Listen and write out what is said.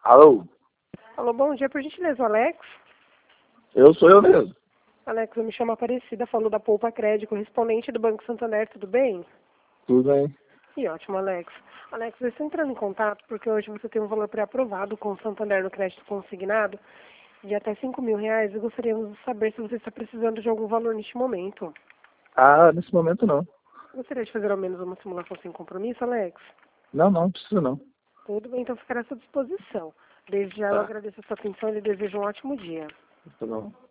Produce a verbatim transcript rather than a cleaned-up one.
Alô? Alô, bom dia, por gentileza, o Alex? Eu sou eu mesmo. Alex, eu me chamo Aparecida, falo da Poupa Crédito, correspondente do Banco Santander, tudo bem? Tudo bem? Que ótimo, Alex. Alex, eu estou entrando em contato porque hoje você tem um valor pré-aprovado com o Santander no crédito consignado de até cinco mil reais e gostaríamos de saber se você está precisando de algum valor neste momento. Ah, nesse momento não. Gostaria de fazer ao menos uma simulação sem compromisso, Alex? Não, não, não precisa não. Tudo bem, então ficará à sua disposição. Desde já eu Tá, agradeço a sua atenção e lhe desejo um ótimo dia. tá bom.